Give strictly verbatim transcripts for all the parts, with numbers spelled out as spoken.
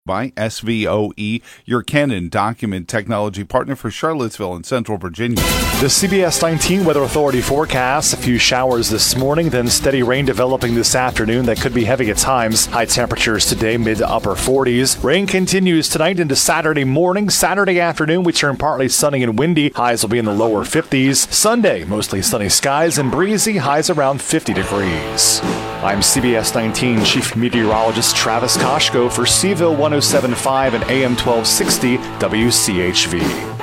by S V O E, your Canon document technology partner for Charlottesville and Central Virginia. The C B S nineteen Weather Authority forecast: a few showers this morning, then steady rain developing this afternoon that could be heavy at times. High temperatures today, mid to upper forties. Rain continues tonight into Saturday morning. Saturday afternoon, we turn partly sunny and windy. Highs will be in the lower fifties. Sunday, mostly sunny skies and breezy. Highs around fifty degrees. I'm C B S nineteen Chief Meteorologist Travis Koshko for Seaville one oh seven point five and A M twelve sixty W C H V.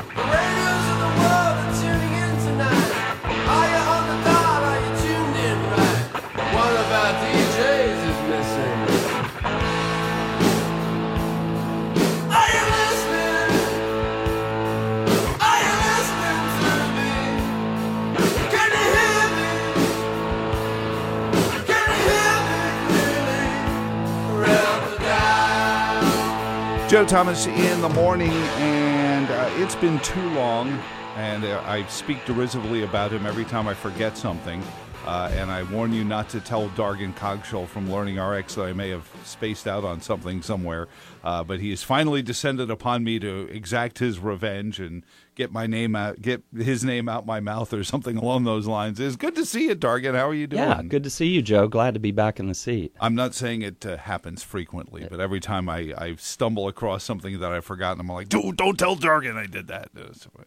Joe Thomas in the morning, and uh, it's been too long, and uh, I speak derisively about him every time I forget something, uh, and I warn you not to tell Dargan Cogshall from Learning R X that I may have spaced out on something somewhere, uh, but he has finally descended upon me to exact his revenge and get my name out, get his name out my mouth or something along those lines. It's good to see you, Dargan. How are you doing? Yeah, good to see you, Joe. Glad to be back in the seat. I'm not saying it uh, happens frequently, but every time I, I stumble across something that I've forgotten, I'm like, dude, don't tell Dargan I did that.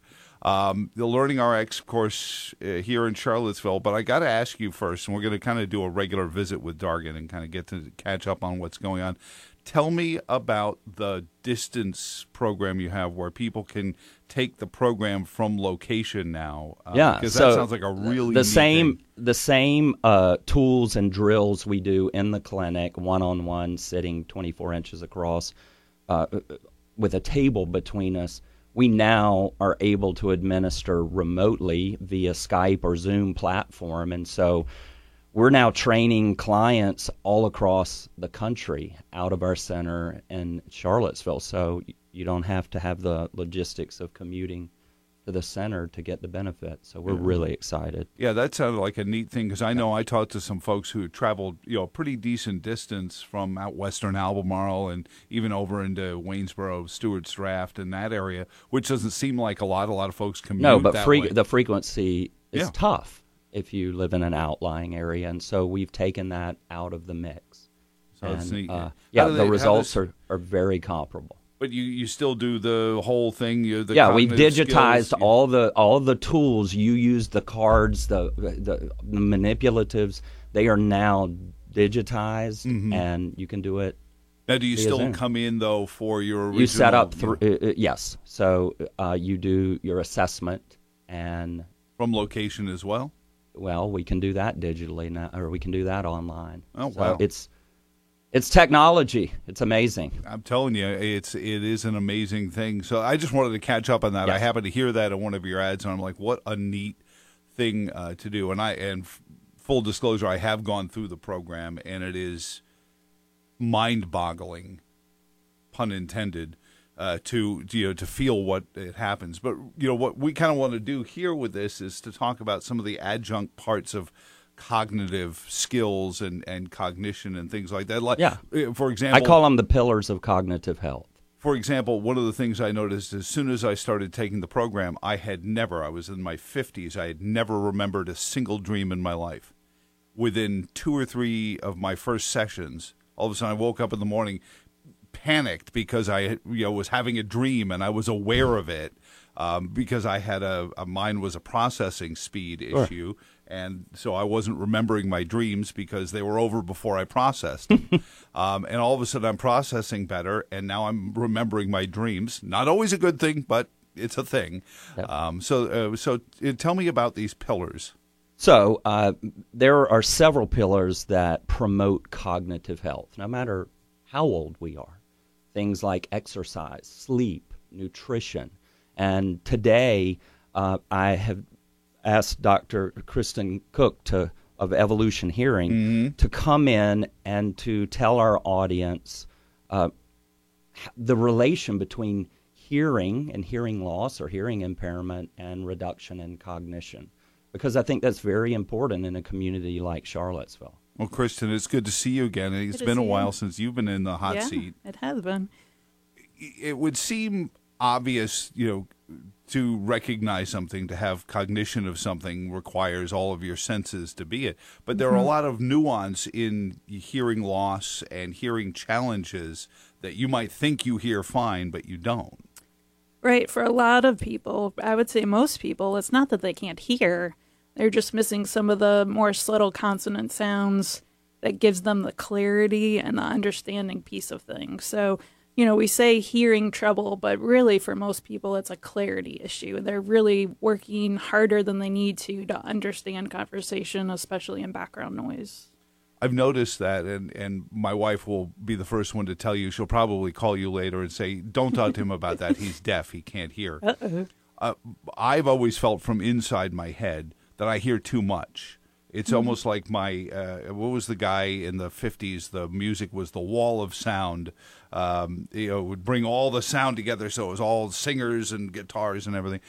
Um, the Learning R X course uh, here in Charlottesville, but I got to ask you first, and we're going to kind of do a regular visit with Dargan and kind of get to catch up on what's going on. Tell me about the distance program you have where people can take the program from location now. Uh, yeah, because so that sounds like a really the neat same thing. the same uh, tools and drills we do in the clinic, one on one, sitting twenty-four inches across, uh, with a table between us. We now are able to administer remotely via Skype or Zoom platform, and so we're now training clients all across the country out of our center in Charlottesville, so you don't have to have the logistics of commuting to the center to get the benefit. So we're yeah. really excited. Yeah, that sounded like a neat thing, because I know I talked to some folks who had traveled, you know, a pretty decent distance from out western Albemarle and even over into Waynesboro, Stewart's Draft, and that area, which doesn't seem like a lot. A lot of folks commute No, but that free, way. the frequency is yeah. tough if you live in an outlying area, and so we've taken that out of the mix. So and, it's neat. Uh, yeah, they, the results does, are, are very comparable. But you, you still do the whole thing. You the yeah, we've digitized skills. all the all the tools. You use the cards, the the, the manipulatives. They are now digitized, mm-hmm. and you can do it. Now, do you still Zoom. come in though for your original? You set up through uh, yes. So uh, you do your assessment and from location as well. Well, we can do that digitally now, or we can do that online. Oh, so wow. It's it's technology. It's amazing. I'm telling you, it's it is an amazing thing. So I just wanted to catch up on that. Yes. I happened to hear that in one of your ads, and I'm like, what a neat thing uh, to do. And I and f- full disclosure, I have gone through the program, and it is mind-boggling, pun intended. Uh, to you know to feel what it happens, but you know what we kind of want to do here with this is to talk about some of the adjunct parts of cognitive skills and, and cognition and things like that. Like, yeah. for example, I call them the pillars of cognitive health. For example, one of the things I noticed as soon as I started taking the program, I had never, I was in my fifties, I had never remembered a single dream in my life. Within two or three of my first sessions, all of a sudden I woke up in the morning panicked because I you know was having a dream and I was aware of it um, because I had a, a mine was a processing speed issue, sure. And so I wasn't remembering my dreams because they were over before I processed them. um, and all of a sudden I'm processing better, and now I'm remembering my dreams. Not always a good thing, but it's a thing. Yep. Um, so uh, so uh, tell me about these pillars. So uh, there are several pillars that promote cognitive health, no matter how old we are. Things like exercise, sleep, nutrition. And today uh, I have asked Doctor Kristen Cook to, of Evolution Hearing mm-hmm. to come in and to tell our audience uh, the relation between hearing and hearing loss or hearing impairment and reduction in cognition, because I think that's very important in a community like Charlottesville. Well, Kristen, it's good to see you again. It's been a while you. since you've been in the hot yeah, seat. It has been. it would seem obvious, you know, to recognize something, to have cognition of something requires all of your senses to be it. But there are a lot of nuance in hearing loss and hearing challenges that you might think you hear fine, but you don't. Right. For a lot of people, I would say most people, it's not that they can't hear. They're just missing some of the more subtle consonant sounds that gives them the clarity and the understanding piece of things. So, you know, we say hearing trouble, but really for most people, it's a clarity issue. They're really working harder than they need to to understand conversation, especially in background noise. I've noticed that, and, and my wife will be the first one to tell you. She'll probably call you later and say, don't talk to him about that. He's deaf. He can't hear. Uh-oh. Uh, I've always felt from inside my head that I hear too much. It's mm-hmm. almost like my, uh, what was the guy in the fifties? The music was the wall of sound. Um, you know, it would bring all the sound together, so it was all singers and guitars and everything.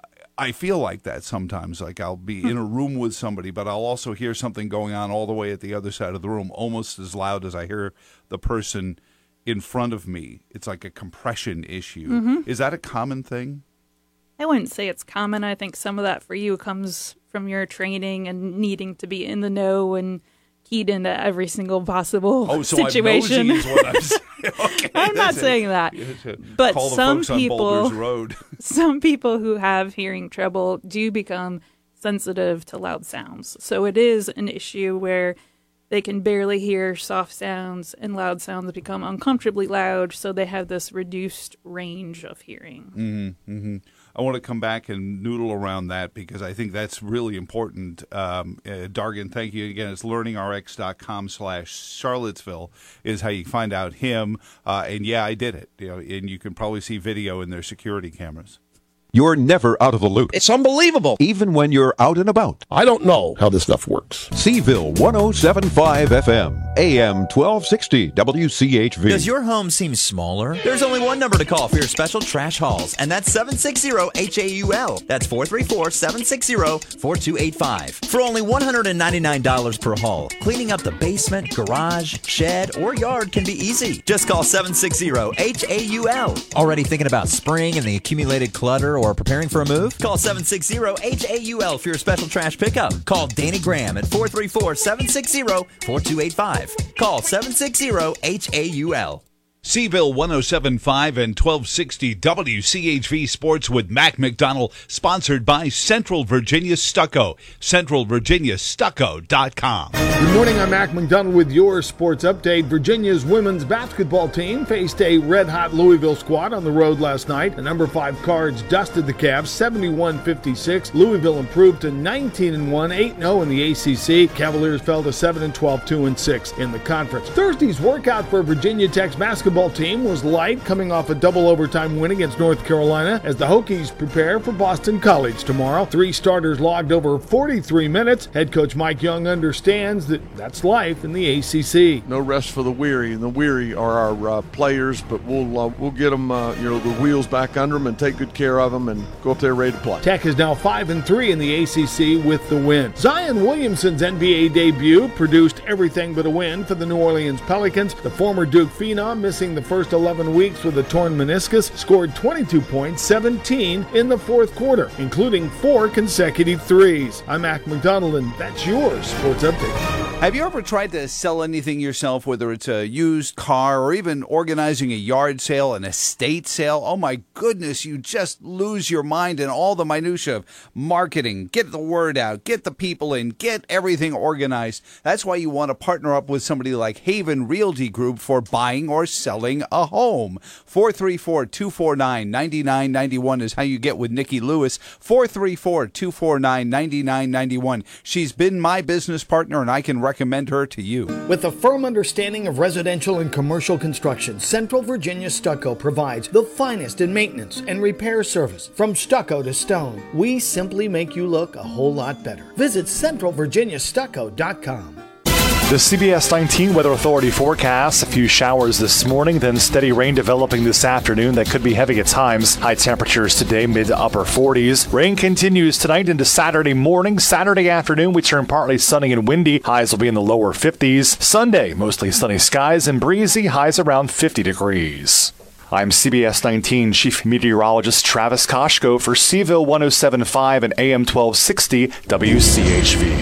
I feel like that sometimes. Like I'll be in a room with somebody, but I'll also hear something going on all the way at the other side of the room, almost as loud as I hear the person in front of me. It's like a compression issue. Mm-hmm. Is that a common thing? I wouldn't say it's common. I think some of that for you comes from your training and needing to be in the know and keyed into every single possible oh, so situation. I'm nosy is what I'm saying. Okay, I'm not it. saying that. But Call the some folks on people, Boulders Road. some people who have hearing trouble do become sensitive to loud sounds. So it is an issue where they can barely hear soft sounds and loud sounds become uncomfortably loud. So they have this reduced range of hearing. Mm-hmm, mm-hmm. I want to come back and noodle around that because I think that's really important. Um, uh, Dargan, thank you again. It's learningrx.com slash Charlottesville is how you find out him. Uh, and yeah, I did it. You know, and you can probably see video in their security cameras. You're never out of the loop. It's unbelievable. Even when you're out and about. I don't know how this stuff works. Seville one oh seven point five F M, A M twelve sixty W C H V. Does your home seem smaller? There's only one number to call for your special trash hauls, and that's seven six zero H A U L. That's four three four, seven six zero, four two eight five. For only one hundred ninety-nine dollars per haul, cleaning up the basement, garage, shed, or yard can be easy. Just call seven six zero H A U L. Already thinking about spring and the accumulated clutter or preparing for a move? Call seven six zero H A U L for your special trash pickup. Call Danny Graham at four three four, seven six zero, four two eight five. Call seven six zero H A U L. Seville one oh seven point five and twelve sixty W C H V Sports with Mac McDonald, sponsored by Central Virginia Stucco. central virginia stucco dot com. Good morning, I'm Mac McDonald with your sports update. Virginia's women's basketball team faced a red-hot Louisville squad on the road last night. The number five Cards dusted the Cavs seventy-one fifty-six. Louisville improved to nineteen and one, eight and oh in the A C C. Cavaliers fell to seven and twelve, two and six in the conference. Thursday's workout for Virginia Tech's basketball team was light, coming off a double overtime win against North Carolina as the Hokies prepare for Boston College tomorrow. Three starters logged over forty-three minutes. Head coach Mike Young understands that that's life in the A C C. No rest for the weary, and the weary are our uh, players, but we'll uh, we'll get them, uh, you know, the wheels back under them and take good care of them and go up there ready to play. Tech is now five and three in the A C C with the win. Zion Williamson's N B A debut produced everything but a win for the New Orleans Pelicans. The former Duke phenom, missing the first eleven weeks with a torn meniscus, scored twenty-two points, seventeen in the fourth quarter, including four consecutive threes. I'm Mac McDonald, and that's your Sports Update. Have you ever tried to sell anything yourself, whether it's a used car or even organizing a yard sale, an estate sale? Oh my goodness, you just lose your mind in all the minutia of marketing. Get the word out, get the people in, get everything organized. That's why you want to partner up with somebody like Haven Realty Group for buying or selling a home. four three four, two four nine, nine nine nine one is how you get with Nikki Lewis. four three four, two four nine, nine nine nine one. She's been my business partner, and I can recommend her to you. With a firm understanding of residential and commercial construction, Central Virginia Stucco provides the finest in maintenance and repair service. From stucco to stone, we simply make you look a whole lot better. Visit central virginia stucco dot com. The C B S nineteen Weather Authority forecasts a few showers this morning, then steady rain developing this afternoon that could be heavy at times. High temperatures today, mid to upper forties. Rain continues tonight into Saturday morning. Saturday afternoon, we turn partly sunny and windy. Highs will be in the lower fifties. Sunday, mostly sunny skies and breezy. Highs around fifty degrees. I'm C B S nineteen Chief Meteorologist Travis Koshko for Seville one oh seven point five and A M twelve sixty W C H V.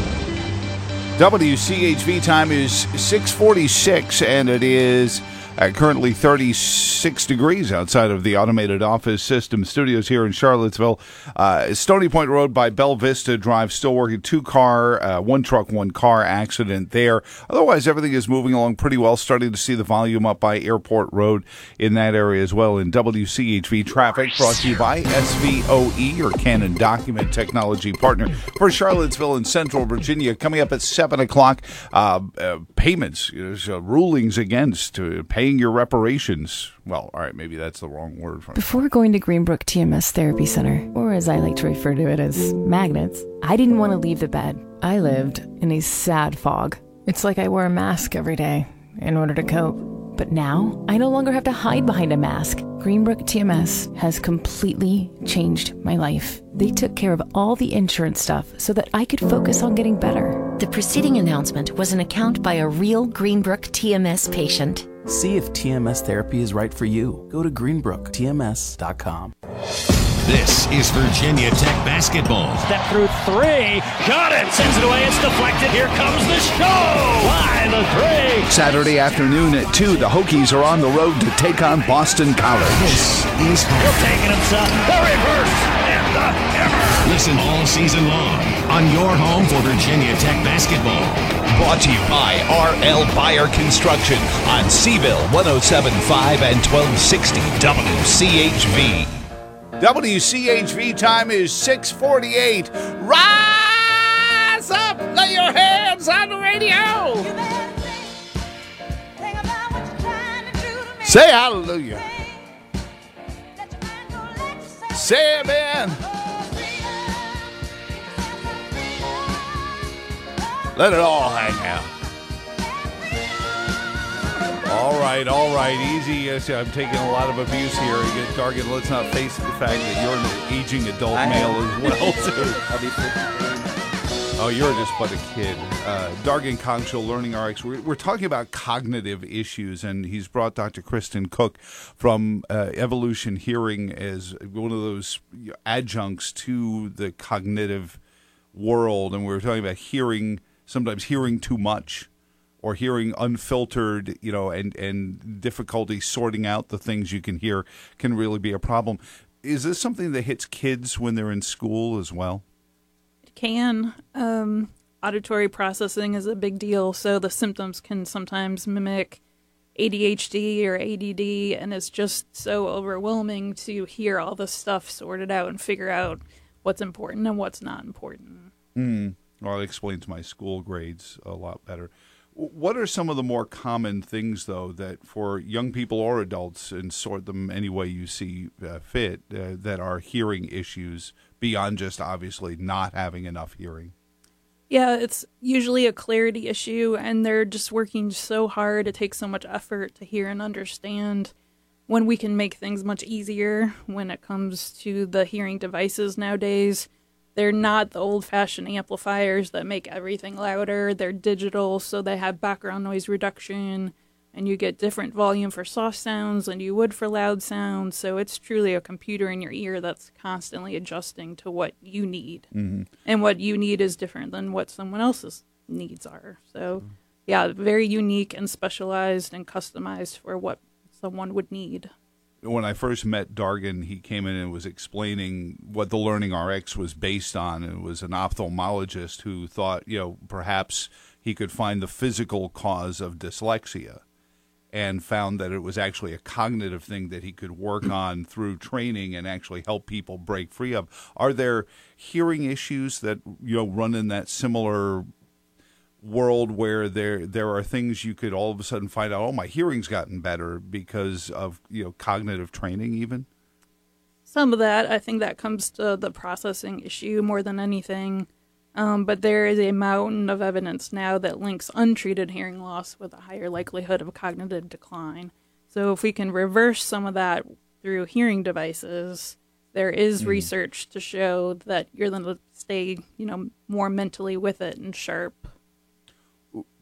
W C H V time is six forty-six, and it is uh, currently thirty-six degrees outside of the Automated Office System studios here in Charlottesville. Uh, Stony Point Road by Bell Vista Drive, still working. Two-car, uh, one truck, one car accident there. Otherwise, everything is moving along pretty well. Starting to see the volume up by Airport Road in that area as well. In W C H V traffic, brought to you by S V O E, your Canon document technology partner for Charlottesville and Central Virginia. Coming up at seven o'clock, uh, uh, payments, uh, rulings against uh, paying your reparations. Well, all right, maybe that's the wrong word. Before going to Greenbrook T M S Therapy Center, or as I like to refer to it as magnets, I didn't want to leave the bed. I lived in a sad fog. It's like I wore a mask every day in order to cope. But now, I no longer have to hide behind a mask. Greenbrook T M S has completely changed my life. They took care of all the insurance stuff so that I could focus on getting better. The preceding announcement was an account by a real Greenbrook T M S patient. See if T M S therapy is right for you. Go to greenbrook T M S dot com. This is Virginia Tech basketball. Step through three. Got it. Sends it away. It's deflected. Here comes the show. Why the three? Saturday afternoon at two, the Hokies are on the road to take on Boston College. This is He'll take it himself. The reverse and the hammer. Listen all season long on your home for Virginia Tech basketball. Brought to you by R L Buyer Construction on Seville one oh seven point five and twelve sixty W C H V. W C H V time is six forty-eight. Rise up! Lay your hands on the radio! Say hallelujah. Say amen. Let it all hang out. All right, all right, easy. Yes, I'm taking a lot of abuse here. Dargan, let's not face the fact that you're an aging adult I male as well, too. I'll be fifty-three. Oh, you're just but a kid. Uh, Dargan Kongshul, Learning R X. We're, we're talking about cognitive issues, and he's brought Doctor Kristen Cook from uh, Evolution Hearing as one of those adjuncts to the cognitive world. And we were talking about hearing, sometimes hearing too much, or hearing unfiltered, you know, and, and difficulty sorting out the things you can hear can really be a problem. Is this something that hits kids when they're in school as well? It can. Um, auditory processing is a big deal, so the symptoms can sometimes mimic A D H D or A D D, and it's just so overwhelming to hear all this stuff sorted out and figure out what's important and what's not important. Mm. Well, it explains my school grades a lot better. What are some of the more common things, though, that for young people or adults, and sort them any way you see uh, fit, uh, that are hearing issues beyond just obviously not having enough hearing? Yeah, it's usually a clarity issue, and they're just working so hard. It takes so much effort to hear and understand. When we can make things much easier when it comes to the hearing devices nowadays, they're not the old-fashioned amplifiers that make everything louder. They're digital, so they have background noise reduction, and you get different volume for soft sounds than you would for loud sounds. So it's truly a computer in your ear that's constantly adjusting to what you need. Mm-hmm. And what you need is different than what someone else's needs are. So, yeah, very unique and specialized and customized for what someone would need. When I first met Dargan, he came in and was explaining what the Learning R X was based on. It was an ophthalmologist who thought, you know, perhaps he could find the physical cause of dyslexia, and found that it was actually a cognitive thing that he could work on through training and actually help people break free of. Are there hearing issues that, you know, run in that similar world where there there are things you could all of a sudden find out, oh, my hearing's gotten better because of, you know, cognitive training even? Some of that, I think that comes to the processing issue more than anything. Um, but there is a mountain of evidence now that links untreated hearing loss with a higher likelihood of cognitive decline. So if we can reverse some of that through hearing devices, there is mm. research to show that you're going to stay, you know, more mentally with it and sharp.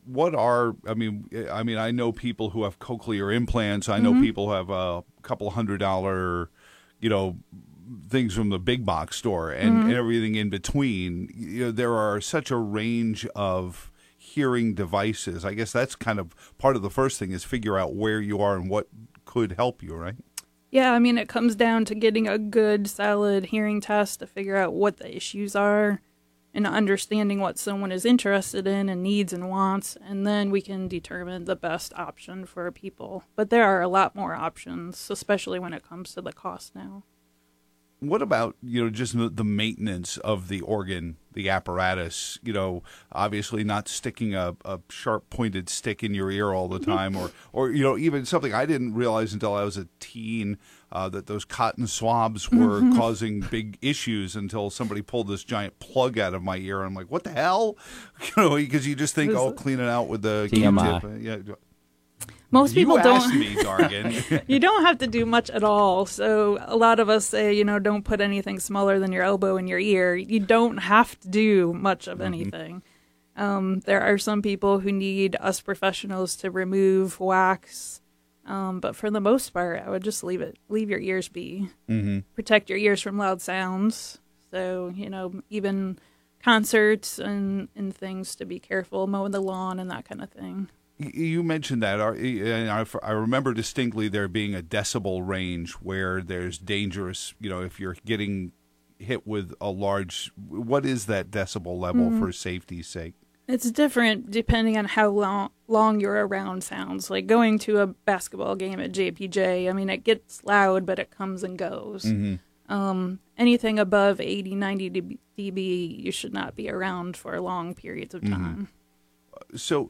what are, I mean, I mean, I know people who have cochlear implants. I know Mhm. people who have a couple hundred dollar, you know, things from the big box store and, Mhm. and everything in between. You know, there are such a range of hearing devices. I guess that's kind of part of the first thing is figure out where you are and what could help you, right? Yeah, I mean, it comes down to getting a good, solid hearing test to figure out what the issues are and understanding what someone is interested in and needs and wants, and then we can determine the best option for people. But there are a lot more options, especially when it comes to the cost now. What about, you know, just the, the maintenance of the organ, the apparatus, you know, obviously not sticking a, a sharp-pointed stick in your ear all the time or, or, you know, even something I didn't realize until I was a teen, uh, that those cotton swabs were Mhm. causing big issues until somebody pulled this giant plug out of my ear. And I'm like, what the hell? You know, because you just think, Is oh, it- clean it out with the T M I. Q-tip. Yeah. Most people you don't. asked me, Dargan. You don't have to do much at all. So a lot of us say, you know, don't put anything smaller than your elbow in your ear. You don't have to do much of anything. Um, there are some people who need us professionals to remove wax. Um, but for the most part, I would just leave it, leave your ears be. Mm-hmm. Protect your ears from loud sounds. So, you know, even concerts and, and things to be careful, mowing the lawn and that kind of thing. You mentioned that, and I I remember distinctly there being a decibel range where there's dangerous, you know, if you're getting hit with a large, what is that decibel level Mhm. for safety's sake? It's different depending on how long, long your around sounds. Like going to a basketball game at J P J, I mean, it gets loud, but it comes and goes. Mhm. Um, anything above eighty, ninety decibels, you should not be around for long periods of time. Mm-hmm. So,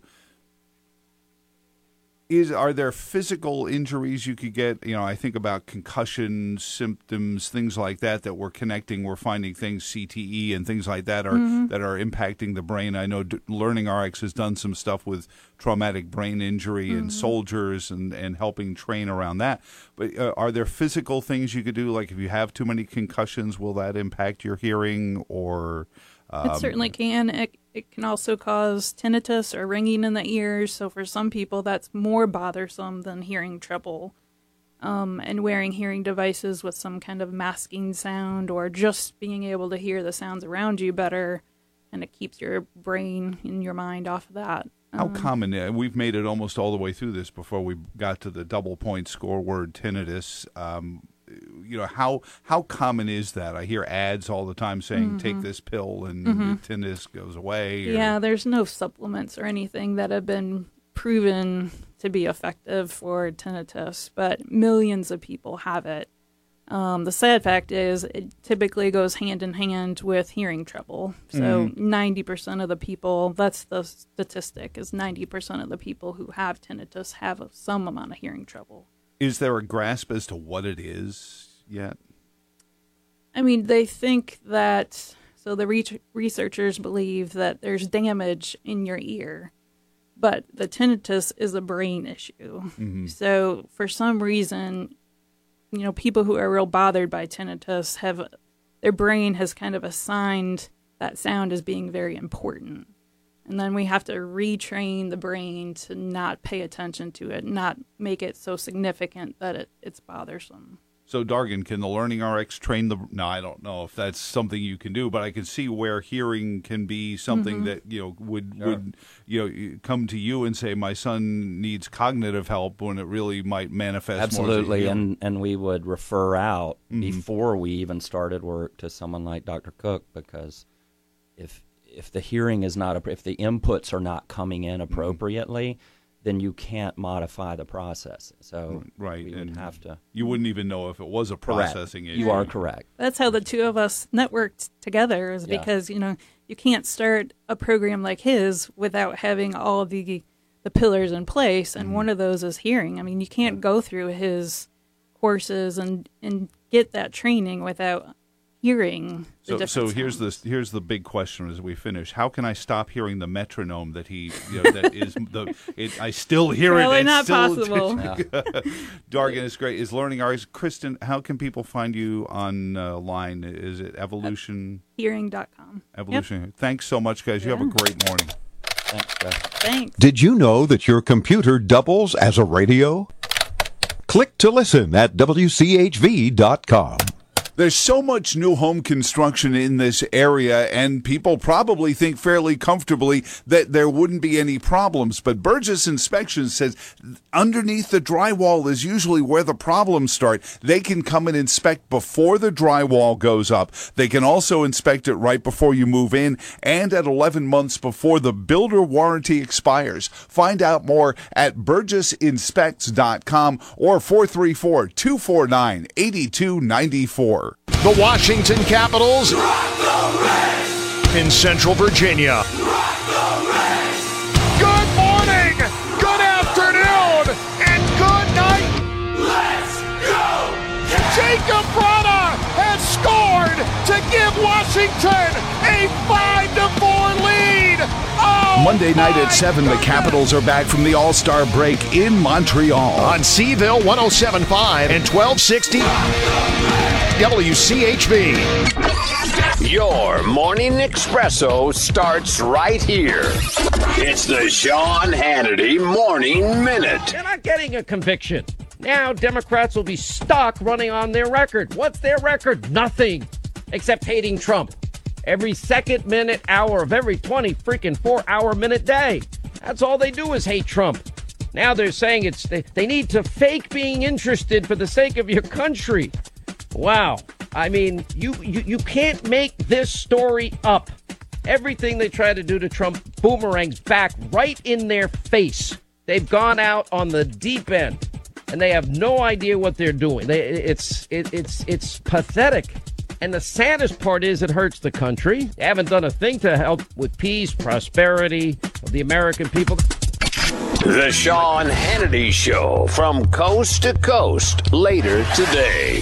is are there physical injuries you could get? You know, I think about concussion symptoms, things like that. That we're connecting, we're finding things C T E and things like that are Mhm. that are impacting the brain. I know D- Learning R X has done some stuff with traumatic brain injury and Mhm. soldiers and and helping train around that. But uh, are there physical things you could do? Like if you have too many concussions, will that impact your hearing or? Um, It certainly can. It, it can also cause tinnitus or ringing in the ears. So for some people, that's more bothersome than hearing trouble. Um, and wearing hearing devices with some kind of masking sound or just being able to hear the sounds around you better, and it keeps your brain and your mind off of that. How Um, common? Uh, we've made it almost all the way through this before we got to the double point score word tinnitus. Um, you know, how how common is that? I hear ads all the time saying, "Take Mhm. this pill and Mhm. the tinnitus goes away." or- Yeah, there's no supplements or anything that have been proven to be effective for tinnitus, but millions of people have it. Um, the sad fact is it typically goes hand in hand with hearing trouble. So Mhm. ninety percent of the people, that's the statistic, is ninety percent of the people who have tinnitus have some amount of hearing trouble. Is there a grasp as to what it is yet? I mean, they think that, so the re- researchers believe that there's damage in your ear, but the tinnitus is a brain issue. Mhm. So for some reason, you know, people who are real bothered by tinnitus have, their brain has kind of assigned that sound as being very important. And then we have to retrain the brain to not pay attention to it, not make it so significant that it, it's bothersome. So, Dargan, can the Learning R X train the? No, I don't know if that's something you can do, but I can see where hearing can be something Mhm. that you know would Sure. would you know come to you and say my son needs cognitive help when it really might manifest more as a Absolutely, hearing. and and we would refer out Mhm. before we even started work to someone like Doctor Cook, because if if the hearing is not appro- if the inputs are not coming in appropriately, then you can't modify the process. So right, we would and have to. You wouldn't even know if it was a Correct. processing issue. You are correct. That's how the two of us networked together, is Yeah. because, you know, you can't start a program like his without having all of the the pillars in place, and Mm-hmm. one of those is hearing. I mean, you can't go through his courses and and get that training without hearing the So, different so here's sounds. the here's the big question as we finish. How can I stop hearing the metronome that he you know, that is the it, I still hear Probably it. It's not still, possible. Dargan is great. Is Learning R X. Kristen, how can people find you online? Is it Evolution? Hearing dot com. Evolution. Thanks so much, guys. You have a Yeah. great morning. Thanks, Jeff. Thanks. Did you know that your computer doubles as a radio? Click to listen at W C H V dot com. There's so much new home construction in this area, and people probably think fairly comfortably that there wouldn't be any problems. But Burgess Inspection says underneath the drywall is usually where the problems start. They can come and inspect before the drywall goes up. They can also inspect it right before you move in and at eleven months before the builder warranty expires. Find out more at burgess inspects dot com or four three four, two four nine, eight two nine four. The Washington Capitals in Central Virginia. Good morning, good afternoon, and good night. Let's go! Jacob Vrana has scored to give Washington a five to four lead. Oh, Monday night at seven, the Capitals are back from the All-Star break in Montreal. On Seville one oh seven point five and twelve sixty W C H V. Your morning espresso starts right here. It's the Sean Hannity Morning Minute. They're not getting a conviction. Now Democrats will be stuck running on their record. What's their record? Nothing, except hating Trump. Every second, minute, hour of every twenty freaking four hour minute day. That's all they do is hate Trump. Now they're saying it's they, they need to fake being interested for the sake of your country. Wow. I mean, you, you, you can't make this story up. Everything they try to do to Trump boomerangs back right in their face. They've gone out on the deep end, and they have no idea what they're doing. They, it's it, it's it's pathetic. And the saddest part is it hurts the country. They haven't done a thing to help with peace, prosperity of the American people. The Sean Hannity Show from coast to coast later today.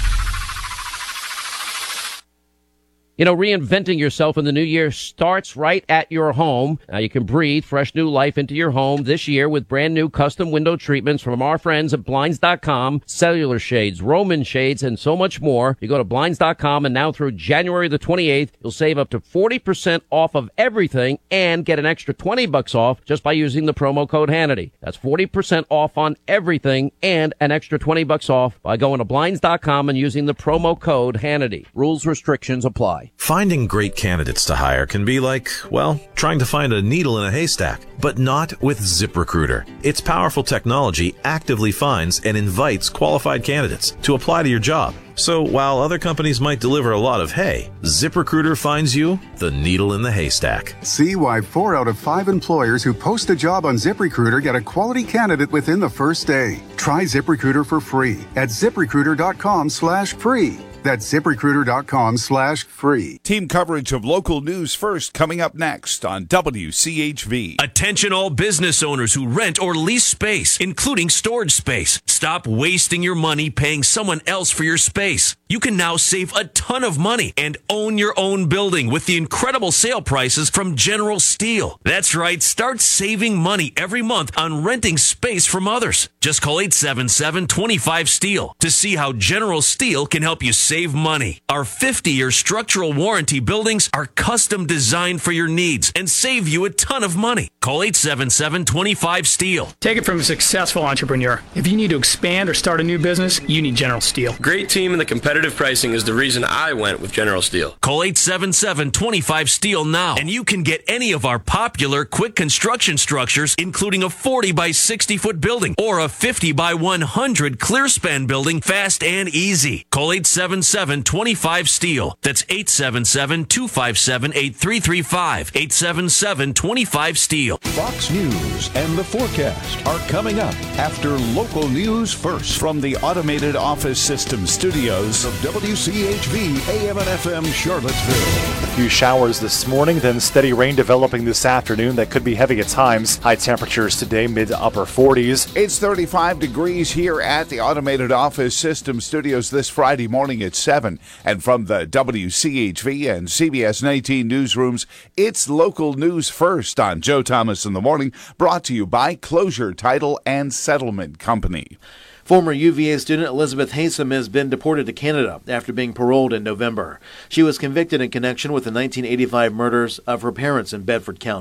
You know, reinventing yourself in the new year starts right at your home. Now you can breathe fresh new life into your home this year with brand new custom window treatments from our friends at Blinds dot com, cellular shades, Roman shades, and so much more. You go to Blinds dot com, and now through January the twenty-eighth, you'll save up to forty percent off of everything and get an extra twenty bucks off just by using the promo code Hannity. That's forty percent off on everything and an extra twenty bucks off by going to Blinds dot com and using the promo code Hannity. Rules, restrictions apply. Finding great candidates to hire can be like, well, trying to find a needle in a haystack, but not with ZipRecruiter. Its powerful technology actively finds and invites qualified candidates to apply to your job. So while other companies might deliver a lot of hay, ZipRecruiter finds you the needle in the haystack. See why four out of five employers who post a job on ZipRecruiter get a quality candidate within the first day. Try ZipRecruiter for free at ZipRecruiter dot com slash free. That's ZipRecruiter.com slash free. Team coverage of local news first coming up next on W C H V. Attention all business owners who rent or lease space, including storage space. Stop wasting your money paying someone else for your space. You can now save a ton of money and own your own building with the incredible sale prices from General Steel. That's right, start saving money every month on renting space from others. Just call eight seven seven, two five, STEEL to see how General Steel can help you save Save money. Our fifty-year structural warranty buildings are custom designed for your needs and save you a ton of money. Call eight seven seven, two five, STEEL. Take it from a successful entrepreneur. If you need to expand or start a new business, you need General Steel. Great team and the competitive pricing is the reason I went with General Steel. Call eight seven seven, two five, STEEL now, and you can get any of our popular quick construction structures, including a forty by sixty foot building or a fifty by one hundred clear span building fast and easy. Call eight seven seven, two five, STEEL. That's eight seven seven, two five seven, eight three three five. eight seven seven, two five, STEEL. Fox News and the forecast are coming up after local news first. From the Automated Office System studios of W C H V A M and F M Charlottesville. A few showers this morning, then steady rain developing this afternoon that could be heavy at times. High temperatures today, mid to upper forties. It's thirty-five degrees here at the Automated Office System studios this Friday morning at seven. And from the W C H V and C B S nineteen newsrooms, it's local news first on Joe Thomas in the Morning, brought to you by Closure Title and Settlement Company. Former U V A student Elizabeth Haysom has been deported to Canada after being paroled in November. She was convicted in connection with the nineteen eighty-five murders of her parents in Bedford County.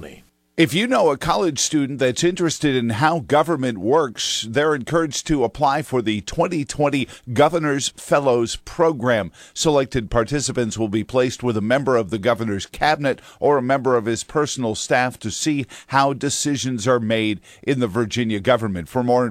If you know a college student that's interested in how government works, they're encouraged to apply for the twenty twenty Governor's Fellows Program. Selected participants will be placed with a member of the governor's cabinet or a member of his personal staff to see how decisions are made in the Virginia government. For more